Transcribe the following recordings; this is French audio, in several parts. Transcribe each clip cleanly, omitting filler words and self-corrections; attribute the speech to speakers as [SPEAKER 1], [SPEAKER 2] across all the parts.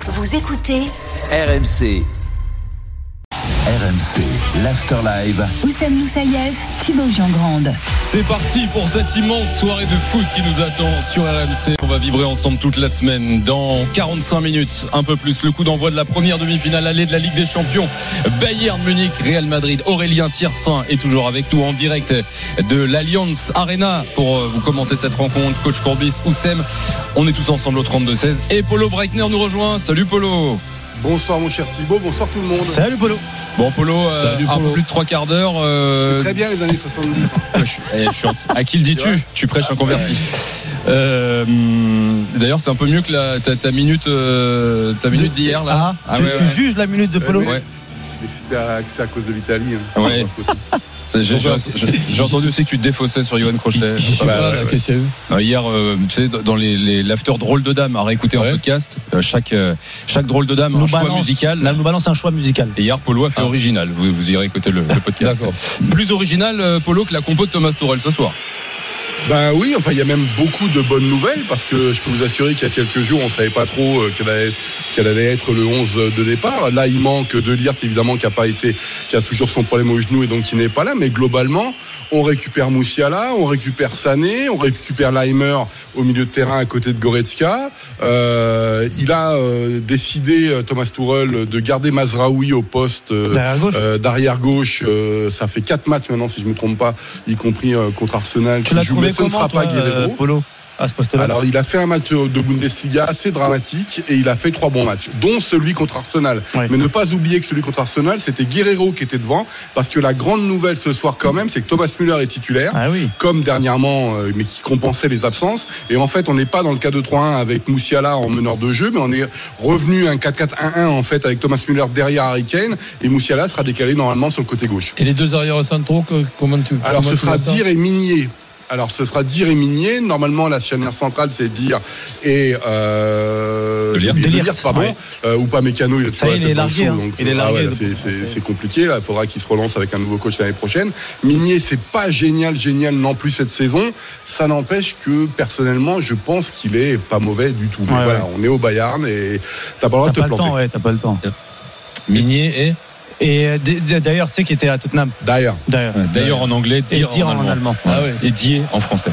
[SPEAKER 1] Vous écoutez
[SPEAKER 2] RMC. RMC, l'Afterlive.
[SPEAKER 1] Oussem Moussaïef, Thibaut Jean-Grande.
[SPEAKER 3] C'est parti pour cette immense soirée de foot qui nous attend sur RMC. On va vibrer ensemble toute la semaine. Dans 45 minutes, un peu plus, le coup d'envoi de la première demi-finale allée de la Ligue des Champions. Bayern Munich, Real Madrid. Aurélien Thiersin est toujours avec nous en direct de l'Allianz Arena pour vous commenter cette rencontre. Coach Courbis, Oussem, on est tous ensemble au 32-16. Et Polo Breitner nous rejoint. Salut Polo.
[SPEAKER 4] Bonsoir mon cher Thibaut, bonsoir tout le monde.
[SPEAKER 3] Salut Polo. Bon Polo, un peu plus de 3 quarts d'heure.
[SPEAKER 4] C'est très bien les années 70.
[SPEAKER 3] À qui le dis-tu ? Tu prêches un converti. D'ailleurs c'est un peu mieux que ta minute d'hier là.
[SPEAKER 5] Tu juges la minute de Polo.
[SPEAKER 4] Ouais. C'est à cause de l'Italie.
[SPEAKER 3] Ouais. J'ai entendu aussi que tu te défaussais sur Yoann Crochet.
[SPEAKER 5] Qu'est-ce qu'il y a eu ?
[SPEAKER 3] Hier, tu sais, dans l'after drôle de dame à réécouter en podcast, chaque drôle de dame a un choix musical.
[SPEAKER 5] Là, nous balance un choix musical.
[SPEAKER 3] Et hier, Polo a fait original. Vous irez écouter le podcast.
[SPEAKER 5] D'accord.
[SPEAKER 3] Plus original, Polo, que la compo de Thomas Tuchel ce soir.
[SPEAKER 4] Ben oui, enfin il y a même beaucoup de bonnes nouvelles parce que je peux vous assurer qu'il y a quelques jours on savait pas trop quel allait être le 11 de départ. Là il manque De Ligt évidemment qui a toujours son problème au genou et donc qui n'est pas là, mais globalement on récupère Musiala, on récupère Sané, on récupère Laimer au milieu de terrain à côté de Goretzka. Il a décidé, Thomas Tuchel, de garder Mazraoui au poste d'arrière gauche. Ça fait 4 matchs maintenant, si je ne me trompe pas, y compris contre Arsenal.
[SPEAKER 5] Tu l'as trouvé
[SPEAKER 4] ce ne sera pas Guerreiro.
[SPEAKER 5] Polo, à ce poste-là.
[SPEAKER 4] Alors, il a fait un match de Bundesliga assez dramatique et il a fait 3 bons matchs, dont celui contre Arsenal. Ouais. Mais ne pas oublier que celui contre Arsenal, c'était Guerreiro qui était devant, parce que la grande nouvelle ce soir quand même, c'est que Thomas Müller est titulaire, comme dernièrement, mais qui compensait les absences. Et en fait, on n'est pas dans le 4-2-3-1 avec Musiala en meneur de jeu, mais on est revenu un 4-4-1-1 en fait avec Thomas Müller derrière Harry Kane et Musiala sera décalé normalement sur le côté gauche.
[SPEAKER 5] Et les deux arrières centraux,
[SPEAKER 4] Alors, ce sera Dir et Migné. Alors ce sera Dir et Migné. Normalement la charnière centrale c'est Dir et De Ligt, pardon. Ou pas Mécano, il est
[SPEAKER 5] largué.
[SPEAKER 4] C'est compliqué. Là, il faudra qu'il se relance avec un nouveau coach l'année prochaine. Migné, c'est pas génial non plus cette saison. Ça n'empêche que personnellement, je pense qu'il est pas mauvais du tout. Mais voilà, on est au Bayern et t'as pas le droit de te planter.
[SPEAKER 5] T'as pas le temps. Migné et d'ailleurs, tu sais qu'il était à Tottenham. D'ailleurs
[SPEAKER 3] en anglais, Dir en allemand. Et Die en français.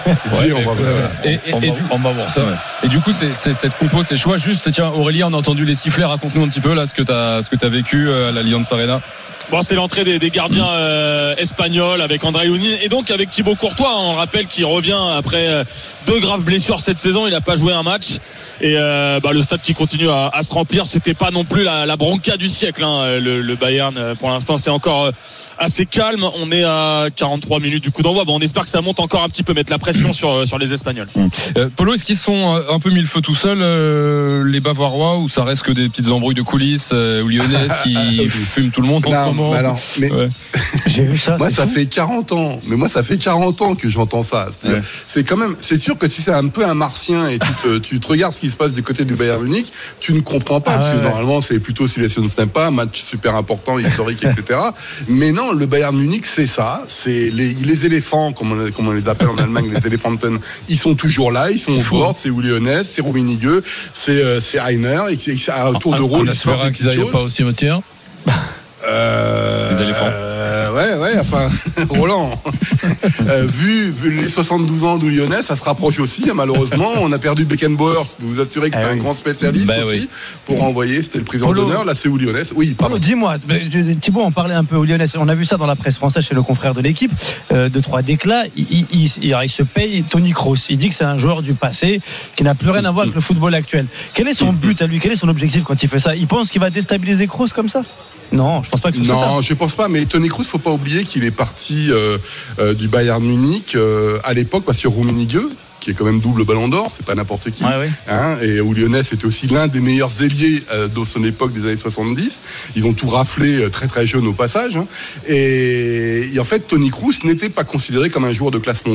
[SPEAKER 3] On va voir ça. Et du coup, c'est cette compo, ces choix. Juste, tiens, Aurélien, on a entendu les sifflets. Raconte-nous un petit peu là ce que t'as vécu à l'Allianz Arena.
[SPEAKER 6] Bon, c'est l'entrée des gardiens espagnols avec André Lunin et donc avec Thibaut Courtois. On rappelle qu'il revient après 2 graves blessures cette saison. Il n'a pas joué un match et le stade qui continue à se remplir. C'était pas non plus la bronca du siècle. Le Bayern, pour l'instant, c'est encore assez calme. On est à 43 minutes du coup d'envoi. Bon, on espère que ça monte encore un petit peu, mettre la pression sur les Espagnols.
[SPEAKER 3] Polo, est-ce qu'ils sont un peu mis le feu tout seuls, les Bavarois, ou ça reste que des petites embrouilles de coulisses, ou Lyonnais qui fument tout le monde en ce moment?
[SPEAKER 4] J'ai vu ça. Moi, ça fait 40 ans. Mais moi, ça fait 40 ans que j'entends ça. C'est quand même. C'est sûr que si c'est un peu un martien et tu te regardes ce qui se passe du côté du Bayern Munich, tu ne comprends pas parce que normalement, c'est plutôt situation sympa, match super important, historique, etc. Mais non, le Bayern Munich, c'est ça. C'est les éléphants, comme on les appelle en Allemagne, les Elefanten. Ils sont toujours là. Ils sont au bord. C'est Lyonnais, c'est Rummenigge, c'est Heiner et à tour de rôle.
[SPEAKER 5] On espère qu'ils n'aillent pas au cimetière.
[SPEAKER 3] Les éléphants.
[SPEAKER 4] Enfin, Roland, vu les 72 ans de Lyonnais, ça se rapproche aussi, malheureusement. On a perdu Beckenbauer, je peux vous assurer que c'était un grand spécialiste aussi, pour envoyer, c'était le président d'honneur, là c'est où Lyonnais. Oui, pardon.
[SPEAKER 5] Dis-moi, Thibaut, on parlait un peu aux Lyonnais, on a vu ça dans la presse française chez le confrère de l'équipe, 2-3 déclats, il se paye Toni Kroos, il dit que c'est un joueur du passé, qui n'a plus rien à voir avec le football actuel. Quel est son but à lui, quel est son objectif quand il fait ça? Il pense qu'il va déstabiliser Kroos comme ça? Non, je pense pas que ce soit ça.
[SPEAKER 4] Non, je pense pas. Mais Toni Kroos, faut pas oublier qu'il est parti du Bayern Munich à l'époque parce que Rummenigge, qui est quand même double Ballon d'Or, c'est pas n'importe qui. Et où Lyonnais était aussi l'un des meilleurs ailiers de son époque des années 70. Ils ont tout raflé très très jeune au passage. Et en fait, Toni Kroos n'était pas considéré comme un joueur de classe mondiale.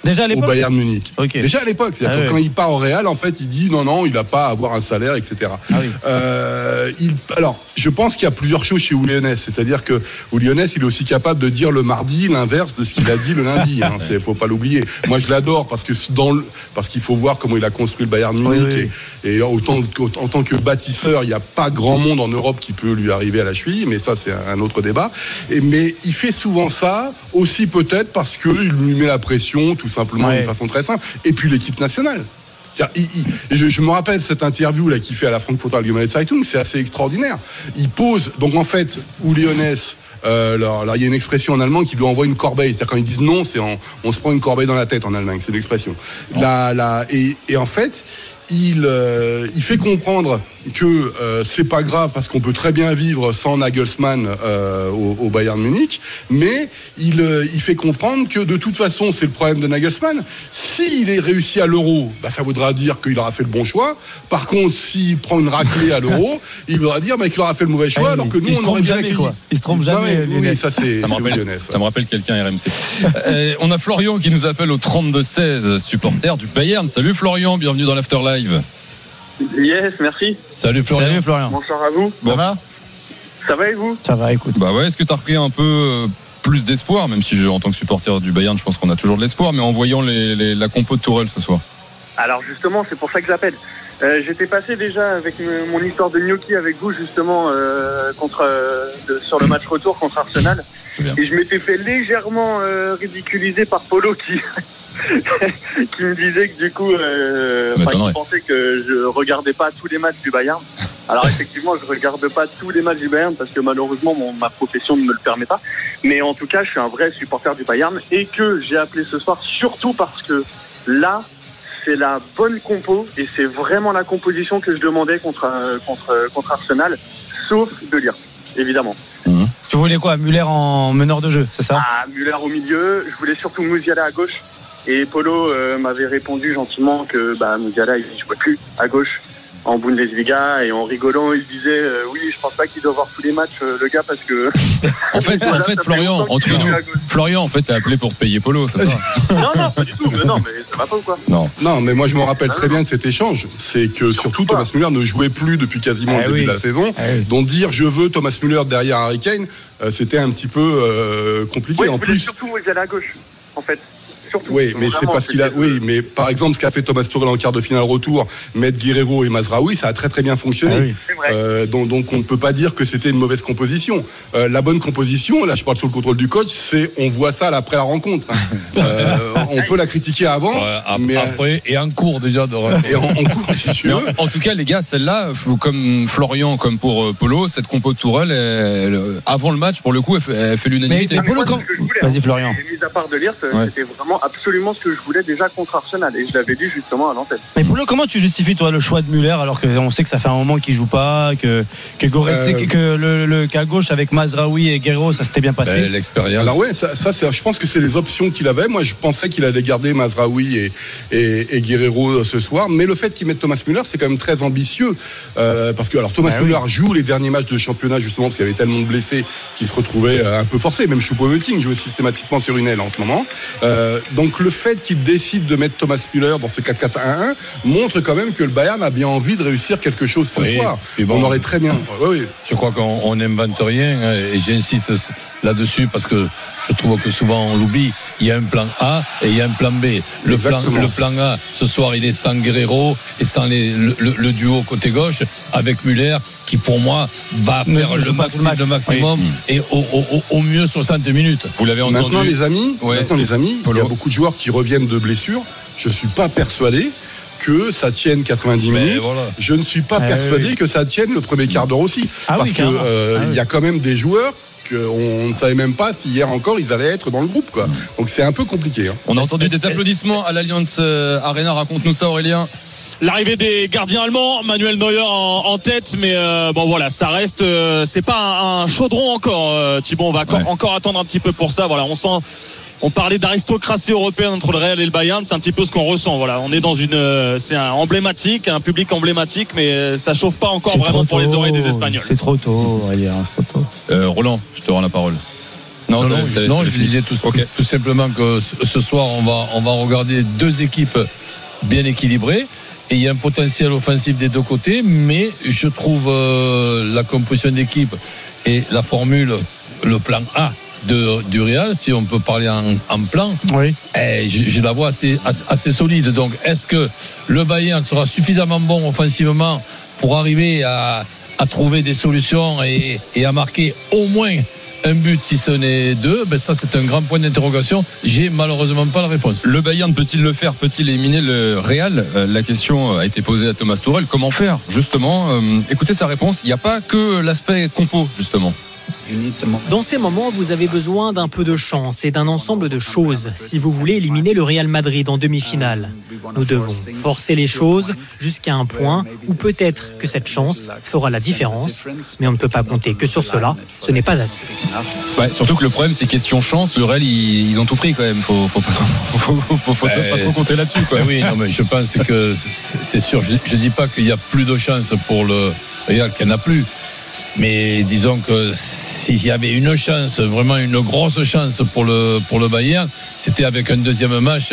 [SPEAKER 5] Déjà à l'époque.
[SPEAKER 4] Au Bayern Munich.
[SPEAKER 5] Okay.
[SPEAKER 4] Déjà à l'époque. C'est-à-dire que quand il part au Real, en fait, il dit non, il n'a pas à avoir un salaire, etc.
[SPEAKER 5] Ah oui.
[SPEAKER 4] Alors, je pense qu'il y a plusieurs choses chez Oulionès. C'est-à-dire que Oulionès, il est aussi capable de dire le mardi l'inverse de ce qu'il a dit le lundi. Faut pas l'oublier. Moi, je l'adore parce qu'il faut voir comment il a construit le Bayern Munich.
[SPEAKER 5] Oui.
[SPEAKER 4] Et en tant que bâtisseur, il n'y a pas grand monde en Europe qui peut lui arriver à la cheville, mais ça, c'est un autre débat. Mais il fait souvent ça, aussi peut-être parce qu'il lui met la pression, tout simplement, d'une façon très simple. Et puis l'équipe nationale. Je me rappelle cette interview là qu'il fait à la Frankfurter Allgemeine Zeitung, c'est assez extraordinaire. Il pose, donc en fait, Oulionès, alors, il y a une expression en allemand qui lui envoie une corbeille. C'est-à-dire quand ils disent non, c'est on se prend une corbeille dans la tête en Allemagne, c'est l'expression. Et en fait, il fait comprendre que c'est pas grave parce qu'on peut très bien vivre sans Nagelsmann au Bayern Munich, mais il fait comprendre que de toute façon c'est le problème de Nagelsmann. S'il est réussi à l'Euro, ça voudra dire qu'il aura fait le bon choix. Par contre, s'il prend une raclée à l'Euro, il voudra dire qu'il aura fait le mauvais choix, alors que nous on aurait bien accueilli.
[SPEAKER 5] Il se trompe jamais.
[SPEAKER 4] Oui, ça
[SPEAKER 3] me rappelle quelqu'un RMC. On a Florian qui nous appelle au 32-16, supporter du Bayern. Salut Florian, bienvenue dans l'Afterlive.
[SPEAKER 7] Yes, merci.
[SPEAKER 3] Salut Florian.
[SPEAKER 7] Bonsoir à vous.
[SPEAKER 3] Bon.
[SPEAKER 7] Ça va et vous?
[SPEAKER 5] Ça va, écoute.
[SPEAKER 3] Est-ce que tu as repris un peu plus d'espoir, même si en tant que supporter du Bayern, je pense qu'on a toujours de l'espoir, mais en voyant la compo de Tourelle ce soir?
[SPEAKER 7] Alors justement, c'est pour ça que j'appelle. J'étais passé déjà avec mon histoire de gnocchi avec vous justement sur le match retour contre Arsenal. Et je m'étais fait légèrement ridiculiser par Polo qui me disait que du coup il pensait que je regardais pas tous les matchs du Bayern. Alors effectivement, je regarde pas tous les matchs du Bayern parce que malheureusement ma profession ne me le permet pas. Mais en tout cas, je suis un vrai supporter du Bayern et que j'ai appelé ce soir surtout parce que là, c'est la bonne compo et c'est vraiment la composition que je demandais contre Arsenal, sauf De Ligt, évidemment.
[SPEAKER 5] Tu voulais quoi, Müller en meneur de jeu, c'est ça?
[SPEAKER 7] Müller au milieu, je voulais surtout Musiala à gauche. Et Polo m'avait répondu gentiment que Musiala il jouait plus à gauche en Bundesliga, et en rigolant il disait oui, je pense pas qu'il doit voir tous les matchs le gars, parce que
[SPEAKER 3] en fait Florian, entre nous, Florian, en fait t'as appelé pour payer Polo, c'est ça?
[SPEAKER 7] Non, pas du tout, mais ça va pas ou quoi?
[SPEAKER 4] Non, mais moi je me rappelle très bien de cet échange. C'est que surtout Thomas Müller ne jouait plus depuis quasiment le début de la saison. Donc dire je veux Thomas Müller derrière Harry Kane, c'était un petit peu compliqué.
[SPEAKER 7] Oui,
[SPEAKER 4] en plus
[SPEAKER 7] surtout Musiala à gauche, en fait.
[SPEAKER 4] Oui, mais c'est parce qu'il a. Oui, mais par exemple, ce qu'a fait Thomas Tuchel en quart de finale retour, mettre Guerreiro et Mazraoui, ça a très très bien fonctionné. Donc on ne peut pas dire que c'était une mauvaise composition. La bonne composition, là je parle sous le contrôle du coach, c'est on voit ça après la rencontre. On peut la critiquer avant, mais
[SPEAKER 8] après et en cours déjà de.
[SPEAKER 4] Et en cours, si tu veux.
[SPEAKER 3] En tout cas, les gars, celle-là, comme Florian, comme pour Polo, cette compo de Tourelle, avant le match, pour le coup, elle fait l'unanimité.
[SPEAKER 5] Vas-y Florian.
[SPEAKER 7] Mis à part De Ligt, c'était vraiment absolument ce que je voulais déjà contre Arsenal, et je l'avais dit justement à l'antenne.
[SPEAKER 5] Mais Polo, comment tu justifies toi le choix de Müller alors qu'on sait que ça fait un moment qu'il joue pas, que Goretzka, que qu'à gauche avec Mazraoui et Guerreiro ça s'était bien passé?
[SPEAKER 3] L'expérience.
[SPEAKER 4] Alors ça je pense que c'est les options qu'il avait. Moi je pensais qu'il allait garder Mazraoui et Guerreiro ce soir, mais le fait qu'il mette Thomas Müller, c'est quand même très ambitieux, parce que alors Thomas Müller joue les derniers matchs de championnat justement parce qu'il y avait tellement de blessés qu'il se retrouvait un peu forcé. Même Choupo-Moting joue systématiquement sur une aile en ce moment. Donc le fait qu'il décide de mettre Thomas Müller dans ce 4-4-1-1 montre quand même que le Bayern a bien envie de réussir quelque chose ce soir. On aurait très bien.
[SPEAKER 8] Je crois qu'on n'invente rien, et j'insiste là-dessus parce que je trouve que souvent on l'oublie. Il y a un plan A et il y a un plan B. Le plan A, ce soir, il est sans Guerreiro et sans le duo côté gauche, avec Müller qui pour moi va faire le maximum et au mieux 60 minutes.
[SPEAKER 3] Vous l'avez entendu.
[SPEAKER 4] Maintenant les amis, il y a beaucoup de joueurs qui reviennent de blessures. Je suis pas persuadé que ça tienne 90 minutes. Je ne suis pas persuadé que ça tienne le premier quart d'heure aussi. Parce que il y a quand même des joueurs qu'on ne savait même pas si hier encore ils allaient être dans le groupe, quoi. Donc c'est un peu compliqué.
[SPEAKER 3] On a entendu des applaudissements à l'Allianz Arena. Raconte-nous ça, Aurélien.
[SPEAKER 6] L'arrivée des gardiens allemands, Manuel Neuer en tête, mais ça reste, c'est pas un chaudron encore, Thibaut. On va encore attendre un petit peu pour ça. Voilà, on parlait d'aristocratie européenne entre le Real et le Bayern, c'est un petit peu ce qu'on ressent. Voilà, on est dans c'est un public emblématique, mais ça chauffe pas encore vraiment pour les oreilles des Espagnols.
[SPEAKER 5] C'est trop tôt, Aurélien, c'est trop tôt.
[SPEAKER 3] Roland, je te rends la parole.
[SPEAKER 8] Non, je disais tout simplement que ce soir, on va regarder deux équipes bien équilibrées. Et il y a un potentiel offensif des deux côtés, mais je trouve la composition d'équipe et la formule, le plan A du Real, si on peut parler en plan,
[SPEAKER 5] oui.
[SPEAKER 8] Je la vois assez solide. Donc, est-ce que le Bayern sera suffisamment bon offensivement pour arriver à trouver des solutions et à marquer au moins un but si ce n'est deux? Ça c'est un grand point d'interrogation. J'ai malheureusement pas la réponse.
[SPEAKER 3] Le Bayern peut-il le faire? Peut-il éliminer le Real? La question a été posée à Thomas Tuchel. Comment faire justement? Écoutez sa réponse. Il n'y a pas que l'aspect compo justement.
[SPEAKER 9] Dans ces moments, vous avez besoin d'un peu de chance et d'un ensemble de choses si vous voulez éliminer le Real Madrid en demi-finale. Nous devons forcer les choses jusqu'à un point où peut-être que cette chance fera la différence, mais on ne peut pas compter que sur cela, ce n'est pas assez.
[SPEAKER 3] Ouais, surtout que le problème c'est question chance, le Real ils ont tout pris quand même, faut pas trop compter là-dessus quoi.
[SPEAKER 8] Oui, non, mais je pense que c'est sûr, je dis pas qu'il y a plus de chance pour le Real qu'il n'y en a plus. Mais disons que s'il y avait une chance, vraiment une grosse chance pour le Bayern, c'était avec un deuxième match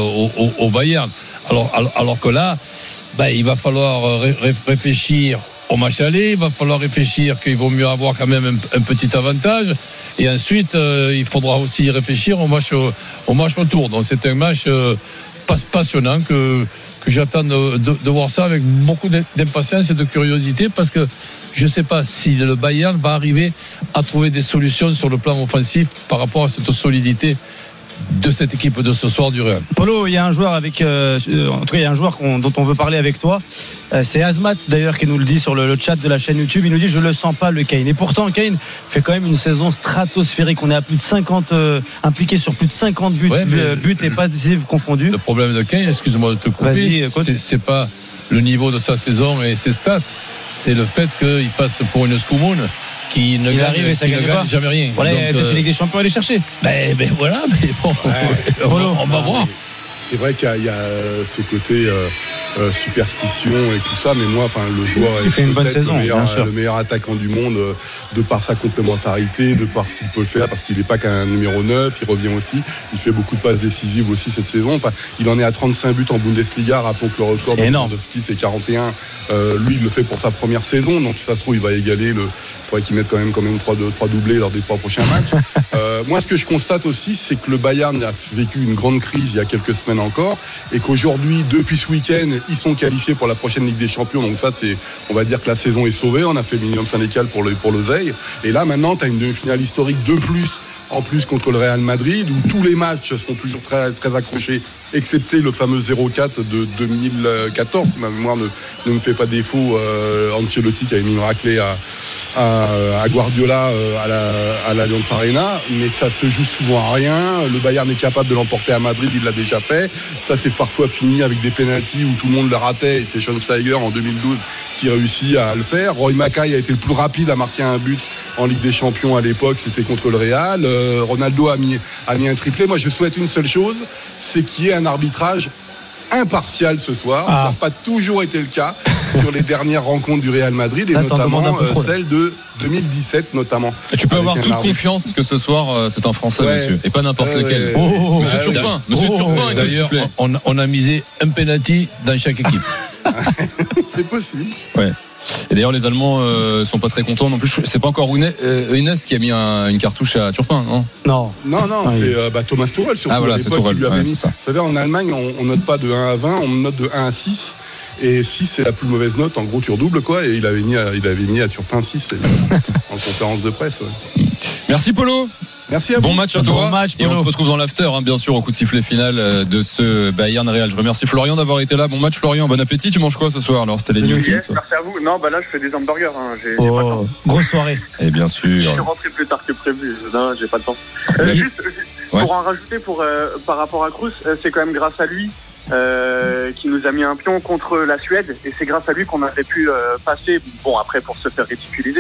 [SPEAKER 8] au Bayern. Alors que là, il va falloir réfléchir au match aller, il va falloir réfléchir qu'il vaut mieux avoir quand même un petit avantage. Et ensuite, il faudra aussi réfléchir au match retour. Donc c'est un match passionnant que j'attends de voir ça avec beaucoup d'impatience et de curiosité, parce que je ne sais pas si le Bayern va arriver à trouver des solutions sur le plan offensif par rapport à cette solidité de cette équipe de ce soir du Real.
[SPEAKER 5] Polo, il y a un joueur en tout cas il y a un joueur dont on veut parler avec toi. C'est Azmat d'ailleurs qui nous le dit sur le chat de la chaîne YouTube. Il nous dit je le sens pas le Kane. Et pourtant Kane fait quand même une saison stratosphérique. On est à plus de 50 impliqué sur plus de 50 buts, buts et passes décisives confondues.
[SPEAKER 8] Le problème de Kane, excuse-moi de te couper, c'est pas le niveau de sa saison et ses stats. C'est le fait qu'il passe pour une Scoumoun qui ne gagne jamais rien.
[SPEAKER 5] Voilà, peut-être une Ligue des Champions à aller chercher.
[SPEAKER 8] Voilà, mais bon, on va voir.
[SPEAKER 4] C'est vrai qu'il y a ce côté superstition et tout ça, mais moi, le joueur
[SPEAKER 5] il fait une bonne saison,
[SPEAKER 4] le meilleur attaquant du monde de par sa complémentarité, de par ce qu'il peut faire, parce qu'il n'est pas qu'un numéro 9, il revient aussi, il fait beaucoup de passes décisives aussi cette saison. Il en est à 35 buts en Bundesliga, rappelons que le record de Lewandowski c'est 41. Lui, il le fait pour sa première saison, donc ça se trouve, il va égaler il faudrait qu'il mette quand même 3 doublés lors des 3 prochains matchs. Moi, ce que je constate aussi, c'est que le Bayern a vécu une grande crise il y a quelques semaines encore, et qu'aujourd'hui, depuis ce week-end, ils sont qualifiés pour la prochaine Ligue des Champions. Donc ça, on va dire que la saison est sauvée. On a fait le minimum syndical pour l'oseille. Et là, maintenant, tu as une demi-finale historique de plus, en plus contre le Real Madrid, où tous les matchs sont toujours très, très accrochés, excepté le fameux 0-4 de 2014, si ma mémoire ne me fait pas défaut. Ancelotti qui avait mis une raclée à Guardiola à l'Allianz Arena, mais ça se joue souvent à rien. Le Bayern est capable de l'emporter à Madrid, il l'a déjà fait. Ça s'est parfois fini avec des pénaltys où tout le monde le ratait, et c'est Schweinsteiger en 2012 qui réussit à le faire. Roy Mackay a été le plus rapide à marquer un but en Ligue des Champions à l'époque, c'était contre le Real. Ronaldo a mis un triplé. Moi, je souhaite une seule chose, c'est qu'il y ait un arbitrage impartial ce soir. Ça n'a pas toujours été le cas sur les dernières rencontres du Real Madrid, et notamment celle de 2017 notamment.
[SPEAKER 3] Et tu peux avoir toute confiance que ce soir c'est un Français, monsieur, et pas n'importe lequel. Monsieur Turpin.
[SPEAKER 8] D'ailleurs, on a misé un penalty dans chaque équipe.
[SPEAKER 4] C'est possible.
[SPEAKER 3] Ouais. Et d'ailleurs, les Allemands sont pas très contents non plus. C'est pas encore Eunès qui a mis une cartouche à Turpin, non,
[SPEAKER 4] c'est Thomas Tuchel surtout.
[SPEAKER 3] Ah voilà, c'est Tuchel.
[SPEAKER 4] Vous savez, en Allemagne, on note pas de 1 à 20, on note de 1 à 6. Et 6, c'est la plus mauvaise note. En gros, tu redoubles, quoi. Et il avait mis à Turpin 6 en conférence de presse. Ouais.
[SPEAKER 3] Merci, Polo.
[SPEAKER 4] Merci à vous.
[SPEAKER 3] Bon match à toi. Et on se retrouve dans l'after, bien sûr, au coup de sifflet final de ce Bayern Real. Je remercie Florian d'avoir été là. Bon match, Florian. Bon appétit. Tu manges quoi ce soir? Alors, c'était les news.
[SPEAKER 7] Merci à vous. Non, là, je fais des hamburgers. J'ai pas le temps.
[SPEAKER 5] Grosse soirée.
[SPEAKER 3] Et bien sûr.
[SPEAKER 7] Je suis rentré plus tard que prévu. Non, j'ai pas le temps. Juste pour en rajouter par rapport à Kroos, c'est quand même grâce à lui qui nous a mis un pion contre la Suède, et c'est grâce à lui qu'on avait pu passer, bon après pour se faire ridiculiser,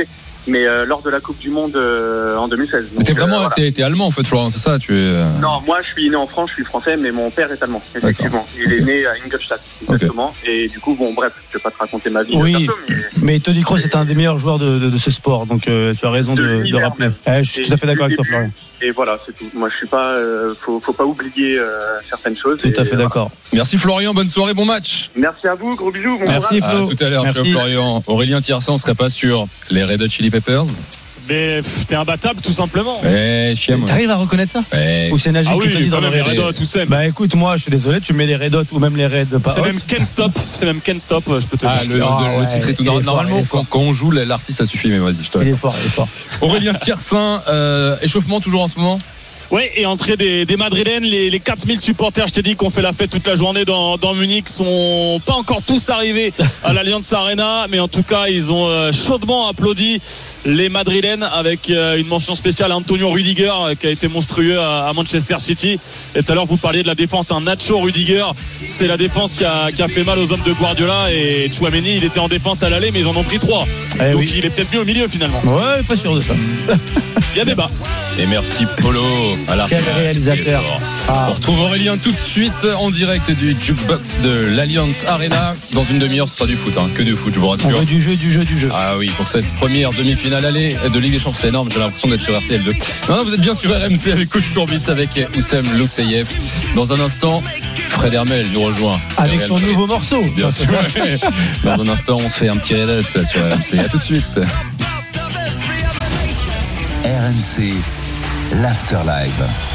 [SPEAKER 7] mais lors de la Coupe du Monde en 2016. Donc,
[SPEAKER 3] t'es vraiment t'es allemand en fait, Florian, c'est ça?
[SPEAKER 7] Non, moi je suis né en France, je suis français, mais mon père est allemand, effectivement. Il est né à Ingolstadt, exactement. Okay. Et du coup, bon, bref, je vais pas te raconter ma vie.
[SPEAKER 5] Oui, mais Tony Kroos est un des meilleurs joueurs de ce sport, donc tu as raison de rappeler. Je suis tout à fait d'accord avec toi, Florian.
[SPEAKER 7] Et voilà, c'est tout. Moi, je suis pas. Faut pas oublier certaines choses.
[SPEAKER 5] Tout à fait d'accord.
[SPEAKER 3] Merci Florian, bonne soirée, bon match.
[SPEAKER 7] Merci à vous, gros bisous. Bon
[SPEAKER 5] Merci Flo.
[SPEAKER 3] À tout à l'heure, Florian. Aurélien Thiersin, on serait pas sur les Red Hot Chili Peppers?
[SPEAKER 6] Mais t'es imbattable tout simplement.
[SPEAKER 5] T'arrives à reconnaître ça?
[SPEAKER 3] Ou
[SPEAKER 5] c'est Najib qui te dit dans
[SPEAKER 6] les Red Hot ou Sam.
[SPEAKER 5] Bah écoute, moi je suis désolé, tu mets les Red Hot ou même les Red pas.
[SPEAKER 6] C'est même Can't Stop, je peux te dire.
[SPEAKER 3] Le titre est tout. Normalement, quand on joue, l'artiste ça suffit, mais vas-y, je te
[SPEAKER 5] Il est fort.
[SPEAKER 3] Aurélien Thiersin, échauffement toujours en ce moment?
[SPEAKER 6] Oui, et entrée des Madrilènes, les 4000 supporters, je t'ai dit qu'on fait la fête toute la journée dans Munich, sont pas encore tous arrivés à l'Allianz Arena, mais en tout cas ils ont chaudement applaudi les Madrilènes avec une mention spéciale à Antonio Rudiger qui a été monstrueux à Manchester City. Et tout à l'heure vous parliez de la défense, Nacho Rudiger, c'est la défense qui a fait mal aux hommes de Guardiola, et Tchouaméni il était en défense à l'aller mais ils en ont pris 3, donc il est peut-être mieux au milieu finalement.
[SPEAKER 5] Ouais, pas sûr de ça.
[SPEAKER 6] Il y a débat.
[SPEAKER 3] Et merci Polo à la
[SPEAKER 5] quel réalisateur.
[SPEAKER 3] On retrouve Aurélien tout de suite en direct du Jukebox de l'Allianz Arena. Dans une demi-heure ce sera du foot, que du foot, je vous rassure.
[SPEAKER 5] On veut du jeu.
[SPEAKER 3] Ah oui, pour cette première demi-finale aller de Ligue des Champions, c'est énorme, j'ai l'impression d'être sur RTL2. Non, vous êtes bien sur RMC avec Coach Courbis, avec Oussem Lousseyev. Dans un instant, Fred Hermel nous rejoint
[SPEAKER 5] avec son nouveau morceau.
[SPEAKER 3] Bien sûr. Dans un instant, on se fait un petit rédit sur RMC. À tout de suite.
[SPEAKER 2] RMC, l'Afterlife.